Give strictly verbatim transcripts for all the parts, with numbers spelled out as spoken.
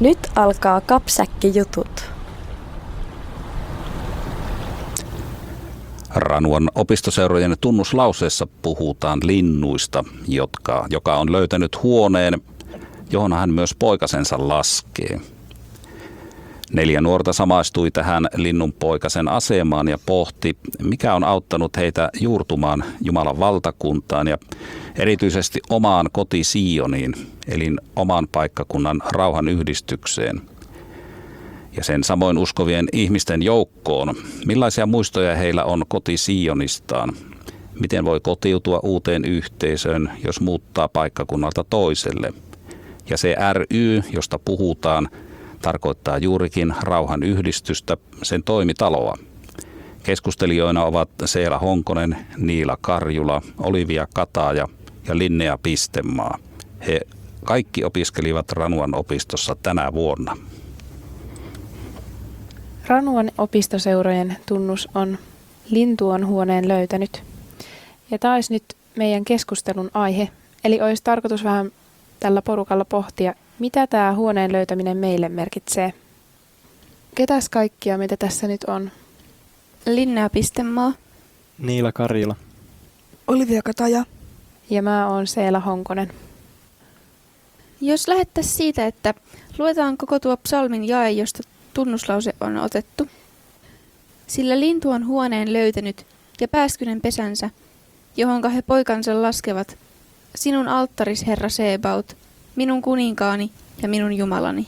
Nyt alkaa Kapsäkki-jutut. Ranuan opistoseurojen tunnuslauseessa puhutaan linnuista, jotka, joka on löytänyt huoneen, johon hän myös poikasensa laskee. Neljä nuorta samaistui tähän linnunpoikasen asemaan ja pohti, mikä on auttanut heitä juurtumaan Jumalan valtakuntaan ja erityisesti omaan koti Sioniin, eli oman paikkakunnan rauhan yhdistykseen. Ja sen samoin uskovien ihmisten joukkoon. Millaisia muistoja heillä on koti Sionistaan? Miten voi kotiutua uuteen yhteisöön, jos muuttaa paikkakunnalta toiselle? Ja se ry, josta puhutaan, tarkoittaa juurikin rauhan yhdistystä, sen toimitaloa. Keskustelijoina ovat Seela Honkonen, Niila Karjula, Olivia Kataja ja Linnea Pistemaa. He kaikki opiskelivat Ranuan opistossa tänä vuonna. Ranuan opistoseurojen tunnus on lintu on huoneen löytänyt. Ja tämä olisi nyt meidän keskustelun aihe. Eli olisi tarkoitus vähän tällä porukalla pohtia, mitä tämä huoneen löytäminen meille merkitsee. Ketäs kaikkia meitä tässä nyt on? Linnea Pistemaa. Niila Karjula. Olivia Kataja. Ja mä oon Seela Honkonen. Jos lähettäisiin siitä, että luetaan koko tuo psalmin jae, josta tunnuslause on otettu. Sillä lintu on huoneen löytänyt ja pääskynen pesänsä, johonka he poikansa laskevat. Sinun alttaris, Herra Sebaot, minun kuninkaani ja minun Jumalani.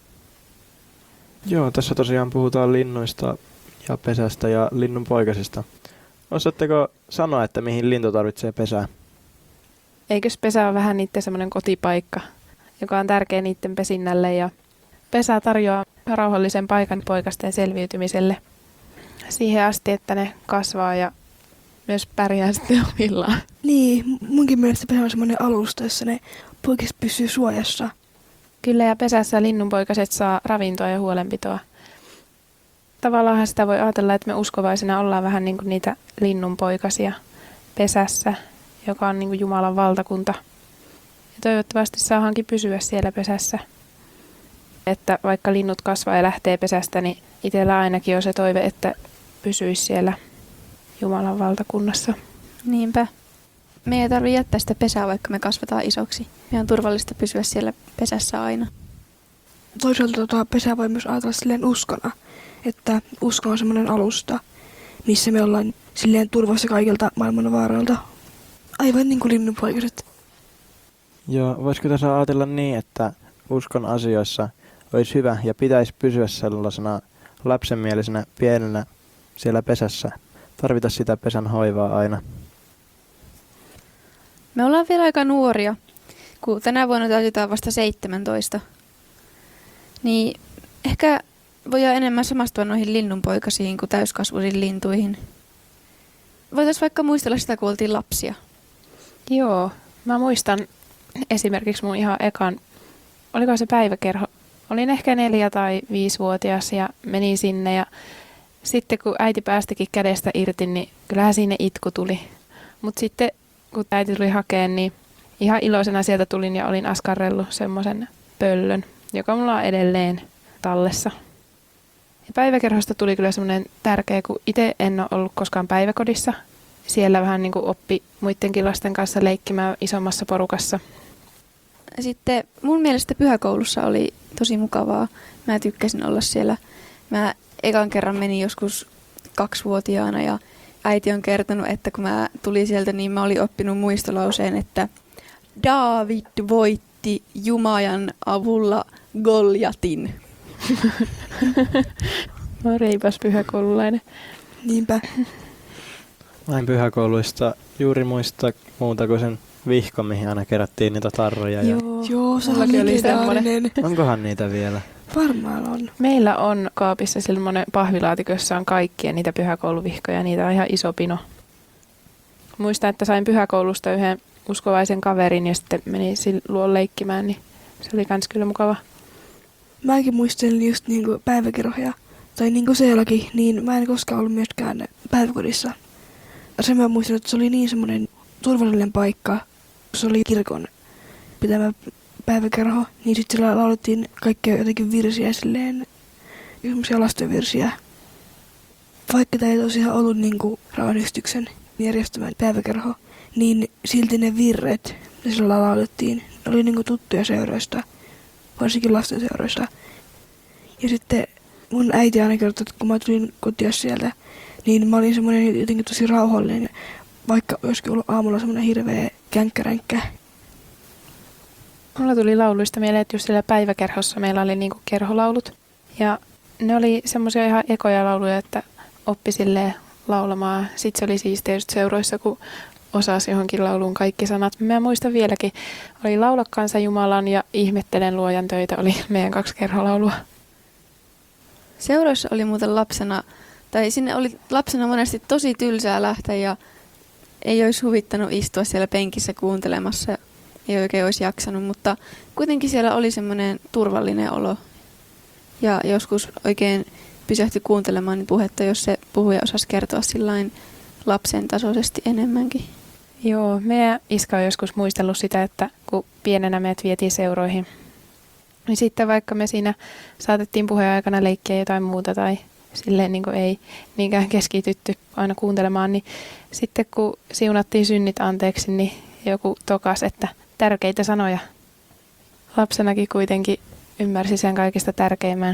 Joo, tässä tosiaan puhutaan linnuista ja pesästä ja linnunpoikasista. Osaatteko sanoa, että mihin lintu tarvitsee pesää? Eikös pesä ole vähän niiden semmoinen kotipaikka, joka on tärkeä niiden pesinnälle ja pesä tarjoaa rauhallisen paikan poikasten selviytymiselle siihen asti, että ne kasvaa ja myös pärjää sitten omillaan. Niin, munkin mielestä pesä on semmoinen alusta, jossa ne poikaset pysyy suojassa. Kyllä, ja pesässä linnunpoikaset saa ravintoa ja huolenpitoa. Tavallaan sitä voi ajatella, että me uskovaisina ollaan vähän niin kuin niitä linnunpoikasia pesässä, joka on niin kuin Jumalan valtakunta. Ja toivottavasti saahankin pysyä siellä pesässä. Että vaikka linnut kasvaa ja lähtee pesästä, niin itsellä ainakin on se toive, että pysyisi siellä Jumalan valtakunnassa. Niinpä. Me ei tarvitse jättää sitä pesää, vaikka me kasvataan isoksi. Meidän on turvallista pysyä siellä pesässä aina. Toisaalta tota, pesä voi myös ajatella silleen uskona, että usko on semmoinen alusta, missä me ollaan silleen turvassa kaikilta maailman vaaroilta. Aivan niin kuin linnunpoikaset. Joo, voisiko tässä ajatella niin, että uskon asioissa olisi hyvä ja pitäisi pysyä sellaisena lapsenmielisenä pienenä siellä pesässä. Tarvita sitä pesän hoivaa aina. Me ollaan vielä aika nuoria, kun tänä vuonna täytetään vasta seitsemäntoista. Niin ehkä voidaan enemmän samastua noihin linnunpoikasiin kuin täyskasvuisiin lintuihin. Voitaisiin vaikka muistella sitä, kun oltiin lapsia. Joo, mä muistan esimerkiksi mun ihan ekan, oliko se päiväkerho? Olin ehkä neljä- tai viisivuotias ja menin sinne ja sitten kun äiti päästikin kädestä irti, niin kyllähän siinä itku tuli. Mutta sitten kun äiti tuli hakemaan, niin ihan iloisena sieltä tulin ja olin askarrellut semmoisen pöllön, joka mulla on edelleen tallessa. Ja päiväkerhosta tuli kyllä semmoinen tärkeä, kun itse en ole ollut koskaan päiväkodissa. Siellä vähän niin kuin oppi muidenkin lasten kanssa leikkimään isommassa porukassa. Sitten mun mielestä pyhäkoulussa oli tosi mukavaa. Mä tykkäsin olla siellä. Mä ekan kerran menin joskus kaksivuotiaana ja äiti on kertonut, että kun mä tulin sieltä, niin mä olin oppinut muistolauseen, että Daavid voitti Jumalan avulla Goljatin. Mä oon reipas pyhäkoululainen. Niinpä. Mä en pyhäkouluista juuri muista muuta kuin sen vihko, mihin aina kerättiin niitä tarroja. Ja... Joo, Joo se Mullakin oli oli semmoinen. Onkohan niitä vielä? Varmaan on. Meillä on kaapissa semmoinen pahvilaatikko, jossa on kaikkia niitä pyhäkouluvihkoja. Niitä on ihan iso pino. Muistan, että sain pyhäkoulusta yhden uskovaisen kaverin ja sitten menin luon leikkimään, niin se oli kans kyllä mukava. Mäkin muistelin just niinku päiväkerhoja, tai niinku Seelakin, niin mä en koskaan ollut myöskään päiväkodissa. Sen mä muistan, että se oli niin semmoinen turvallinen paikka. Se oli kirkon pitämä päiväkerho, niin sitten siellä laulettiin kaikkia jotenkin virsiä silleen, semmoisia lastenvirsiä. Vaikka tämä ei tosiaan ollut niinku rauhanyhdistyksen järjestämä päiväkerho, niin silti ne virret, mitä sillä laulettiin, ne oli niinku tuttuja seuroista, varsinkin lastenseuroista. Ja sitten mun äiti aina kertoi, että kun mä tulin kotia sieltä, niin mä olin semmoinen jotenkin tosi rauhallinen, vaikka olisikin ollut aamulla semmoinen hirveä känkkäränkkä. Mulla tuli lauluista mieleen, että just siellä päiväkerhossa meillä oli niinku kerholaulut. Ja ne oli semmoisia ihan ekoja lauluja, että oppi silleen laulamaan. Sitten se oli siistiä just seuroissa, kun osasi johonkin lauluun kaikki sanat. Mä muistan vieläkin, oli Laula kansa Jumalan ja Ihmettelen luojan töitä, oli meidän kaksi kerholaulua. Seuroissa oli muuten lapsena, tai sinne oli lapsena monesti tosi tylsää lähteä ja ei olisi huvittanut istua siellä penkissä kuuntelemassa. Ei oikein olisi jaksanut, mutta kuitenkin siellä oli semmoinen turvallinen olo. Ja joskus oikein pysähtyi kuuntelemaan niin puhetta, jos se puhuja osasi kertoa sillain lapsen tasoisesti enemmänkin. Joo, meidän iska on joskus muistellut sitä, että kun pienenä meidät vietiin seuroihin, niin sitten vaikka me siinä saatettiin puheen aikana leikkiä jotain muuta tai silleen niin kuin ei niinkään keskitytty aina kuuntelemaan, niin sitten kun siunattiin synnit anteeksi, niin joku tokas, että tärkeitä sanoja. Lapsenakin kuitenkin ymmärsi sen kaikista tärkeimmän.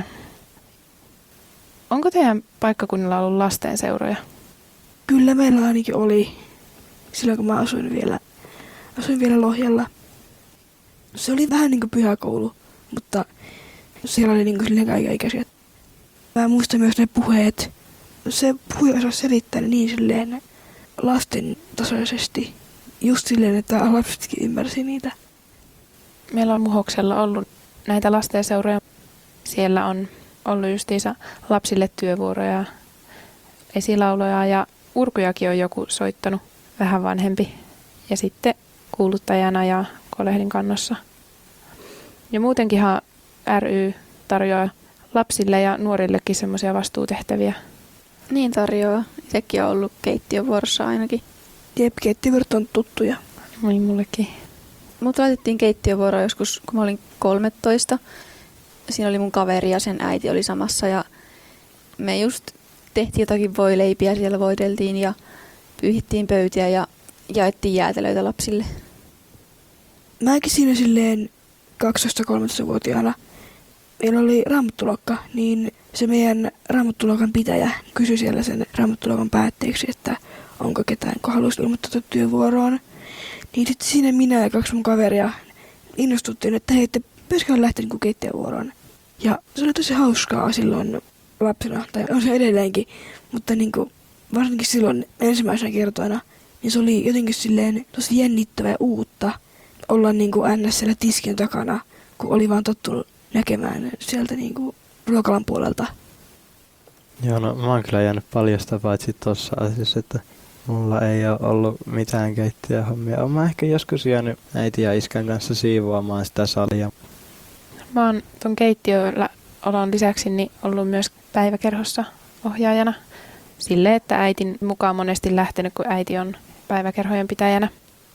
Onko teidän paikkakunnilla ollut lastenseuroja? Kyllä meillä ainakin oli, silloin kun mä asuin vielä, asuin vielä Lohjalla. Se oli vähän niin kuin pyhäkoulu, mutta siellä oli niin kuin silleen kaikenikäisiä. Mä muistan myös ne puheet. Se puhuja osasi selittää niin silleen lasten tasoisesti. Just silleen, että lapsetkin ymmärsi niitä. Meillä on Muhoksella ollut näitä lastenseuroja. Siellä on ollut justiinsa lapsille työvuoroja, esilauloja ja urkujakin on joku soittanut, vähän vanhempi. Ja sitten kuuluttajana ja kolehdin kannossa. Ja muutenkinhan ry tarjoaa lapsille ja nuorillekin semmoisia vastuutehtäviä. Niin tarjoaa. Itsekin on ollut keittiövuorossa ainakin. Jep, keittiövuorot on tuttuja. Niin mullekin. Mut laitettiin keittiövuoroa joskus, kun mä olin kolmetoista. Siinä oli mun kaveri ja sen äiti oli samassa ja me just tehtiin jotakin voileipiä, siellä voideltiin ja pyyhittiin pöytiä ja jaettiin jäätelöitä lapsille. Mäkin siinä silleen kaksitoista-kolmetoista-vuotiaana. Meillä oli raamattuluokka, niin se meidän raamattuluokan pitäjä kysyi siellä sen raamattuluokan päätteeksi, että onko ketään, kun haluaisi ilmoittautua työvuoroon. Niin sitten siinä minä ja kaksi mun kaveria innostuttiin, että hei, että pitäisikö lähteä niin keittiövuoroon. Ja se oli tosi hauskaa silloin lapsena, tai on se edelleenkin, mutta niin kuin, varsinkin silloin ensimmäisenä kertoina, niin se oli jotenkin silleen tosi jännittävää ja uutta olla niin kuin ns. Siellä tiskin takana, kun oli vaan tottunut näkemään sieltä niin kuin ruokalan puolelta. Joo, no mä oon kyllä jäänyt paljosta paitsi tossa asiassa, että mulla ei ole ollut mitään keittiöhommia. Oon mä ehkä joskus jäänyt äiti ja iskän kanssa siivoamaan sitä salia. Mä oon ton keittiöllä olon lisäksi niin ollut myös päiväkerhossa ohjaajana. Sille, että äitin mukaan monesti lähtenyt, kun äiti on päiväkerhojen pitäjänä.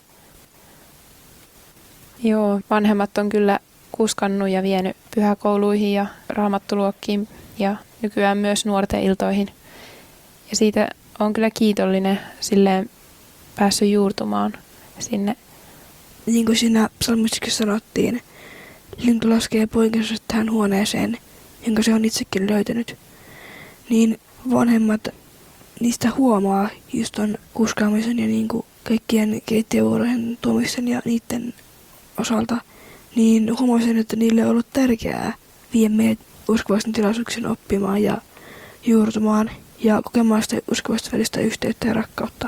Joo, vanhemmat on kyllä kuskannut ja vienyt pyhäkouluihin ja raamattuluokkiin ja nykyään myös nuorten iltoihin. Ja siitä on kyllä kiitollinen silleen päässyt juurtumaan sinne. Niin kuin siinä psalmissakin sanottiin, lintu laskee poikansa tähän huoneeseen, jonka se on itsekin löytänyt. Niin vanhemmat niistä huomaa just ton kuskaamisen ja niin kuin kaikkien keittiövuorojen tuomisen ja niiden osalta. Niin huomasin, että niille on ollut tärkeää vie meidät uskovaisten tilaisuuksien oppimaan ja juurtumaan ja kokemaan sitä uskovasta välistä yhteyttä ja rakkautta.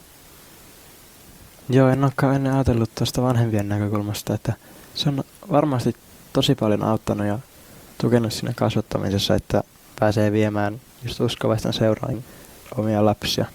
Joo, en olekaan ennen ajatellut tuosta vanhempien näkökulmasta, että se on varmasti tosi paljon auttanut ja tukenut siinä kasvattamisessa, että pääsee viemään just uskovaisten seuraan omia lapsia.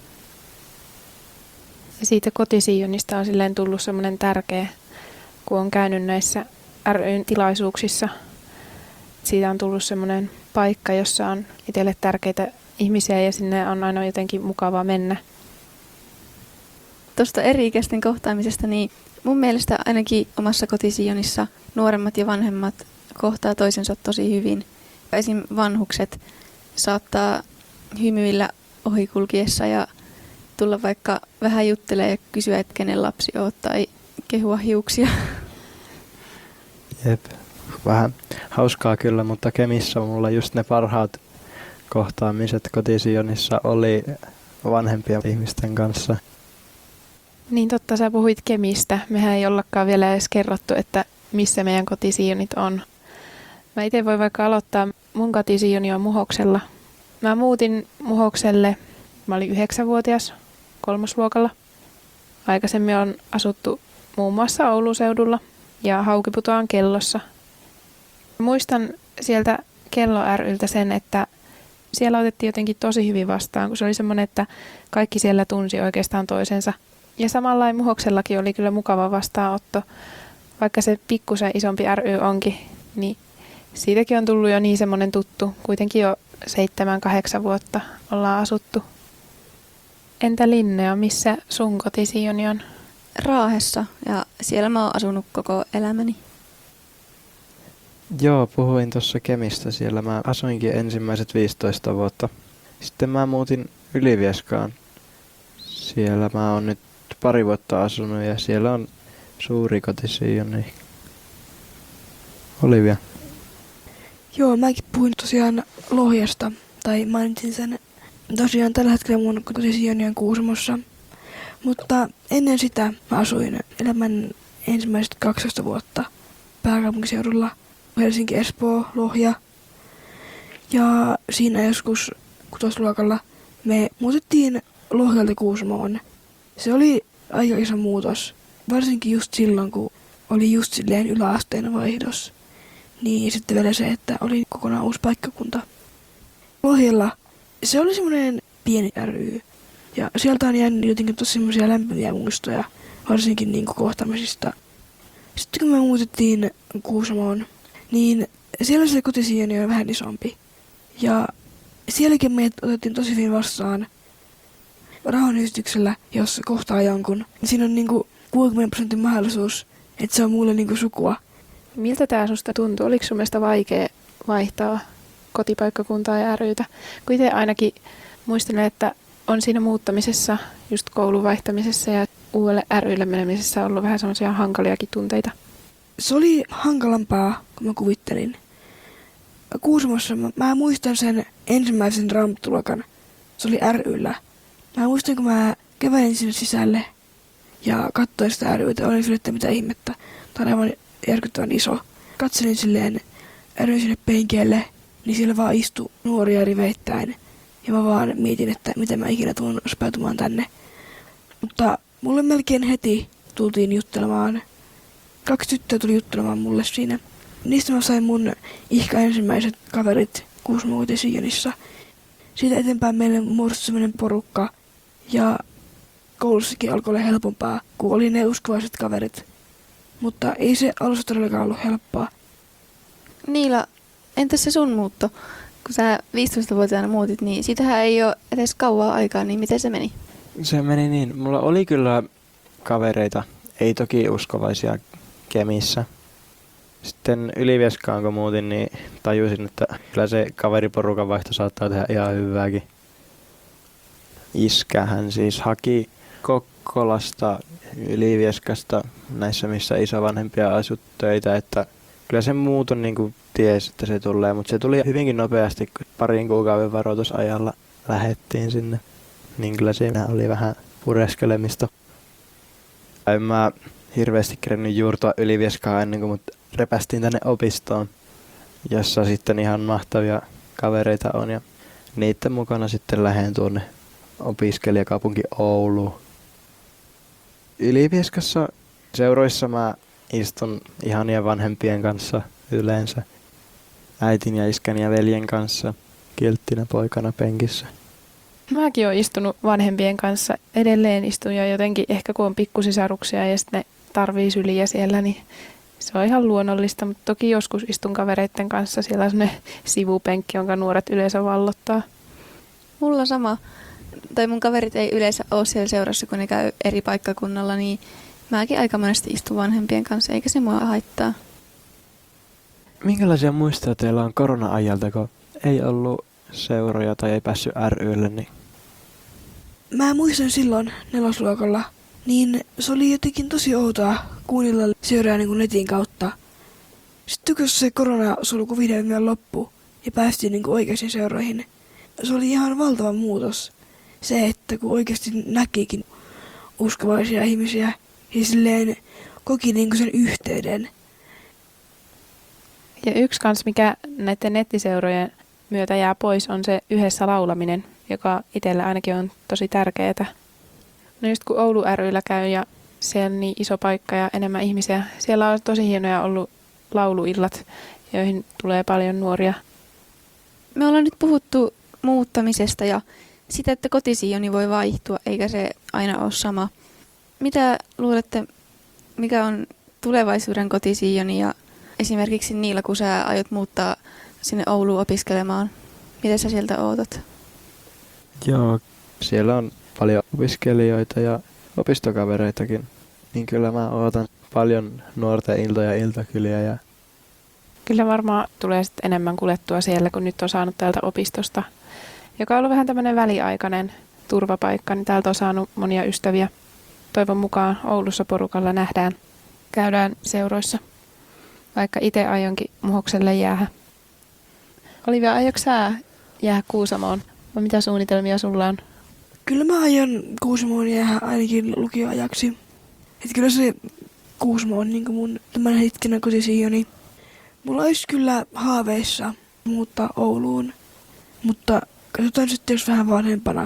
Ja siitä kotisiionista on silleen tullut semmoinen tärkeä, kun on käynyt näissä ry:n tilaisuuksissa. Siitä on tullut semmoinen paikka, jossa on itselle tärkeitä ihmisiä ja sinne on aina jotenkin mukava mennä. tuosta eri-ikäisten kohtaamisesta, niin mun mielestä ainakin omassa kotisijonissa nuoremmat ja vanhemmat kohtaa toisensa tosi hyvin. Esim. Vanhukset saattaa hymyillä ohikulkiessa ja tulla vaikka vähän juttelemaan ja kysyä, että kenen lapsi oot tai kehua hiuksia. Jep, vähän hauskaa kyllä, mutta Kemissä mulla just ne parhaat kohtaamiset kotisijonissa oli vanhempien ihmisten kanssa. Niin totta, sä puhuit Kemistä. Mehän ei ollakaan vielä edes kerrottu, että missä meidän kotisijonit on. Mä itse voin vaikka aloittaa. Mun kotisijoni on Muhoksella. Mä muutin Muhokselle, mä olin yhdeksänvuotias kolmosluokalla. Aikaisemmin on asuttu muun muassa Oulun seudulla ja Haukiputoan Kellossa. Muistan sieltä Kello ry:ltä sen, että siellä otettiin jotenkin tosi hyvin vastaan, kun se oli semmoinen, että kaikki siellä tunsi oikeastaan toisensa. Ja samanlainen Muhoksellakin oli kyllä mukava vastaanotto, vaikka se pikkusen isompi ry onkin, niin siitäkin on tullut jo niin semmoinen tuttu. Kuitenkin jo seitsemän, kahdeksan vuotta ollaan asuttu. Entä Linnea, missä sun kotisijoni on? Raahessa, ja siellä mä oon asunut koko elämäni. Joo, puhuin tuossa Kemistä. Siellä mä asuinkin ensimmäiset viisitoista vuotta. Sitten mä muutin Ylivieskaan. Siellä mä oon nyt pari vuotta asunut ja siellä on suuri kotisijoni. Olivia. Joo, mäkin puhuin tosiaan Lohjasta, tai mainitsin sen. Tosiaan tällä hetkellä mun kotisijoni on Kuusamossa. Mutta ennen sitä mä asuin elämän ensimmäiset kaksitoista vuotta pääkaupunkiseudulla. Helsinki, Espoo, Lohja. Ja siinä joskus kutosluokalla me muutettiin Lohjalta Kuusamoon. Se oli aika iso muutos, varsinkin just silloin, kun oli just silleen yläasteen vaihdos. Niin sitten vielä se, että oli kokonaan uusi paikkakunta. Lohjalla se oli semmoinen pieni ry. Ja sieltä on jäänyt jotenkin tosi semmoisia lämpimiä muistoja, varsinkin niin kuin kohtaamisista. Sitten kun me muutettiin Kuusamoon, niin siellä se kotisijoni on vähän isompi. Ja sielläkin meidät otettiin tosi hyvin vastaan rauhanyhdistyksellä, jos kohtaa jonkun. Siinä on niinku kuusikymmentä prosentin mahdollisuus, että se on mulle niinku sukua. Miltä tää susta tuntuu? Oliko sun mielestä vaikea vaihtaa kotipaikkakuntaa ja ry:tä? Kun itse ainakin muistelen, että on siinä muuttamisessa, just koulun vaihtamisessa ja uudelle ry:lle menemisessä ollut vähän semmoisia hankaliakin tunteita. Se oli hankalampaa, kun mä kuvittelin. Kuusamossa mä, mä muistan sen ensimmäisen raamatulokan. Se oli ry:llä. Mä muistan, kun mä kävelin sinne sisälle ja katsoin sitä ry:tä. Olin sille, että mitä ihmettä. Tämä on aivan järkyttävän iso. Katselin silleen ry sinne penkielle, niin siellä vaan istui nuoria riveittäin. Ja mä vaan mietin, että miten mä ikinä tulen späätumaan tänne. Mutta mulle melkein heti tultiin juttelemaan. Kaksi tyttöä tuli juttelemaan mulle siinä. Niistä mä sain mun ihka ensimmäiset kaverit Kuusamon kotisijionissa. Siitä eteenpäin meille muodostui sellainen porukka. Ja koulussakin alkoi olla helpompaa, kun oli ne uskovaiset kaverit. Mutta ei se alussa todellakaan ollut helppoa. Niila, entäs se sun muutto? Kun sä viisitoistavuotiaana muutit, niin siitähän ei ole edes kauaa aikaa, niin miten se meni? Se meni niin. Mulla oli kyllä kavereita, ei toki uskovaisia Kemissä. Sitten Ylivieskaan kun muutin, niin tajusin, että kyllä se kaveriporukan vaihto saattaa tehdä ihan hyvääkin. Iskähän siis haki Kokkolasta, Ylivieskasta, näissä missä isovanhempia asui töitä, että kyllä se muuton niin kuin tiesi, että se tulee, mutta se tuli hyvinkin nopeasti, kun parin kuukauden varoitusajalla lähettiin sinne. Niin kyllä siinä oli vähän pureskelemista. En mä hirveästi kerennyt juurtua Ylivieskaan ennen kuin mut repästiin tänne opistoon, jossa sitten ihan mahtavia kavereita on ja niiden mukana sitten lähden tuonne opiskelijakaupunki Ouluun. Ylivieskassa seuroissa mä istun ihanien vanhempien kanssa yleensä. Äitin ja iskän ja veljen kanssa kilttinä poikana penkissä. Mäkin olen istunut vanhempien kanssa. Edelleen istun ja jotenkin ehkä kun on pikkusisaruksia ja sitten ne tarvii syliä siellä, niin se on ihan luonnollista. Mutta toki joskus istun kavereiden kanssa. Siellä on sellainen sivupenkki, jonka nuoret yleensä vallottaa. Mulla sama. tai mun kaverit ei yleensä ole siellä seurassa, kun ne käy eri paikkakunnalla, niin mäkin aika monesti istun vanhempien kanssa, eikä se mua haittaa. Minkälaisia muistoja teillä on korona-ajalta, kun ei ollut seuroja tai ei päässyt ry:lle? Niin... Mä muistan silloin nelosluokalla, niin se oli jotenkin tosi outoa kuunnella seuraa niin kuin netin kautta. Sitten kun se koronasulku vihdoin vielä loppui ja päästiin niin kuin oikeisiin seuroihin, se oli ihan valtava muutos. Se, että kun oikeasti näkikin uskovaisia ihmisiä ja silleen koki niin kuin sen yhteyden. Ja yksi kans, mikä näiden nettiseurojen myötä jää pois, on se yhdessä laulaminen, joka itselle ainakin on tosi tärkeää. No just kun Oulu ry:llä käy ja siellä on niin iso paikka ja enemmän ihmisiä, siellä on tosi hienoja ollut lauluillat, joihin tulee paljon nuoria. Me ollaan nyt puhuttu muuttamisesta ja sitä, että kotisiijoni voi vaihtua, eikä se aina ole sama. Mitä luulette, mikä on tulevaisuuden kotisiijoni ja esimerkiksi Niila, kun sä aiot muuttaa sinne Ouluun opiskelemaan? Mitä sä sieltä ootat? Joo, siellä on paljon opiskelijoita ja opistokavereitakin. Niin kyllä mä ootan paljon nuorten iltoja ja iltakyliä. Ja... Kyllä varmaan tulee sitten enemmän kuljettua siellä, kun nyt on saanut täältä opistosta, joka on ollut vähän tämmöinen väliaikainen turvapaikka, niin täältä on saanut monia ystäviä. Toivon mukaan Oulussa porukalla nähdään, käydään seuroissa, vaikka itse aionkin Muhokselle jäädä. Olivia, aiotko sä jäädä Kuusamoon? Vai mitä suunnitelmia sulla on? Kyllä mä aion Kuusamoon jäädä ainakin lukioajaksi. Että kyllä se Kuusamo on niin kuin mun tämän hetkinen kotisiijoni. Mulla olisi kyllä haaveissa muuttaa Ouluun, mutta katsotaan sitten jos vähän vanhempana.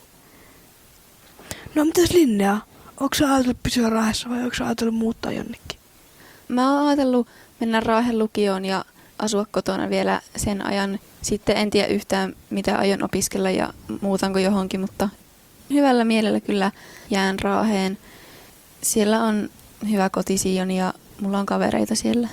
No mitäs Linnea? Onko sä ajatellut pysyä Raahessa vai onko sä ajatellut muuttaa jonnekin? Mä oon ajatellut mennä Raahen lukioon ja asua kotona vielä sen ajan. Sitten en tiedä yhtään mitä aion opiskella ja muutanko johonkin, mutta hyvällä mielellä kyllä jään Raaheen. Siellä on hyvä kotisiijoni ja mulla on kavereita siellä.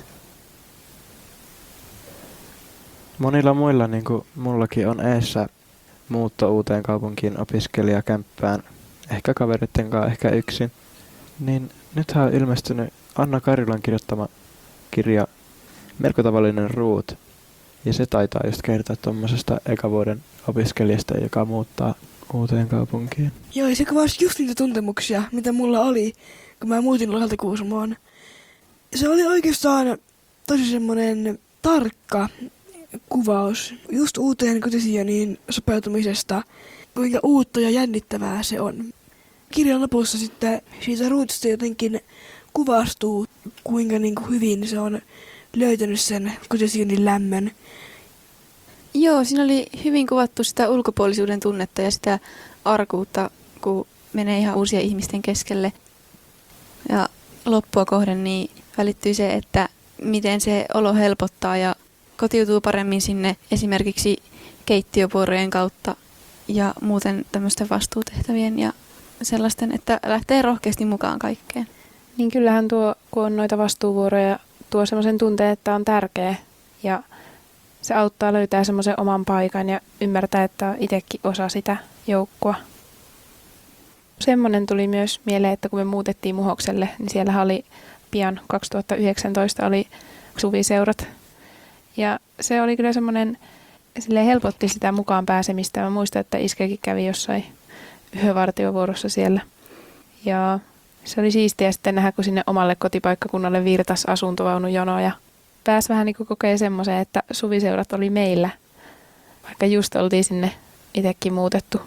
Monilla muilla, niin kuin mullakin, on eessä muutto uuteen kaupunkiin opiskelijakämppään. Ehkä kavereiden kanssa, ehkä yksin. Niin nythän on ilmestynyt Anna Karilan kirjoittama kirja Melko tavallinen ruut. Ja se taitaa just kertoa tuommoisesta ekavuoden opiskelijasta, joka muuttaa uuteen kaupunkiin. Joo, se kuvasi just niitä tuntemuksia, mitä mulla oli, kun mä muutin Lohalta Kuusamoon. Se oli oikeastaan tosi semmoinen tarkka kuvaus just uuteen kotisiijoniin sopeutumisesta, kuinka uutta ja jännittävää se on. Kirjan lopussa sitten siitä ruutista jotenkin kuvastuu, kuinka niin kuin hyvin se on löytänyt sen kotisijonin lämmön. Joo, siinä oli hyvin kuvattu sitä ulkopuolisuuden tunnetta ja sitä arkuutta, kun menee ihan uusien ihmisten keskelle. Ja loppua kohden niin välittyy se, että miten se olo helpottaa ja kotiutuu paremmin sinne esimerkiksi keittiövuorojen kautta ja muuten tämmöisten vastuutehtävien ja sellaisten, että lähtee rohkeasti mukaan kaikkeen. Niin kyllähän tuo, kun on noita vastuuvuoroja, tuo semmoisen tunteen, että on tärkeä ja se auttaa löytää semmoisen oman paikan ja ymmärtää, että on itsekin osa sitä joukkoa. Semmoinen tuli myös mieleen, että kun me muutettiin Muhokselle, niin siellä oli pian kaksituhattayhdeksäntoista oli suviseurat. Ja se oli kyllä semmoinen, silleen helpotti sitä mukaan pääsemistä. Mä muistan, että iskekin kävi jossain yövartiovuorossa siellä. Ja se oli siistiä sitten nähdä, kun sinne omalle kotipaikkakunnalle virtas asuntovaunujono ja pääsi vähän niin kuin kokee semmoisen, että suviseurat oli meillä, vaikka just oltiin sinne itsekin muutettu.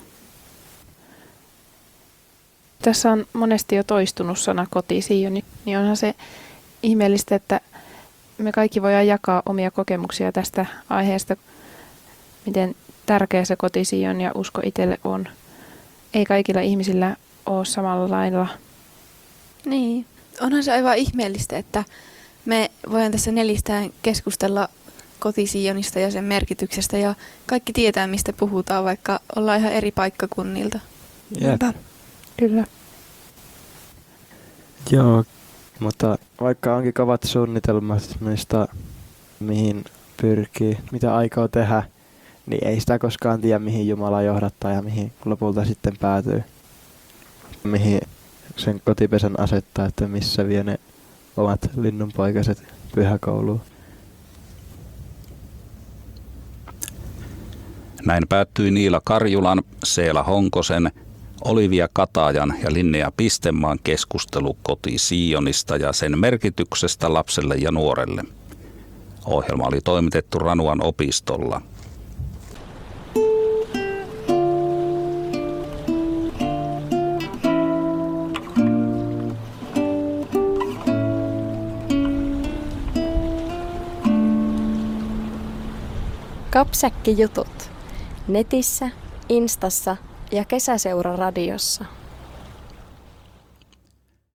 Tässä on monesti jo toistunut sana kotisiijoni, niin onhan se ihmeellistä, että me kaikki voidaan jakaa omia kokemuksia tästä aiheesta, miten tärkeä se kotisijon ja usko itselle on. Ei kaikilla ihmisillä ole samalla lailla. Niin, onhan se aivan ihmeellistä, että me voidaan tässä nelistään keskustella kotisijonista ja sen merkityksestä ja kaikki tietää, mistä puhutaan, vaikka ollaan ihan eri paikkakunnilta. Jep. Kyllä. Joo, mutta vaikka onkin kovat suunnitelmat, mistä mihin pyrkii, mitä aikoo tehdä, niin ei sitä koskaan tiedä, mihin Jumala johdattaa ja mihin lopulta sitten päätyy. Mihin sen kotipesän asettaa, että missä vie ne omat linnunpoikaset pyhäkouluun. Näin päättyi Niila Karjulan, Seela Honkosen, Olivia Katajan ja Linnea Pistemaan keskustelu koti Sionista ja sen merkityksestä lapselle ja nuorelle. Ohjelma oli toimitettu Ranuan opistolla. Kapsäkkijutut. Netissä, Instassa ja Kesäseura radiossa.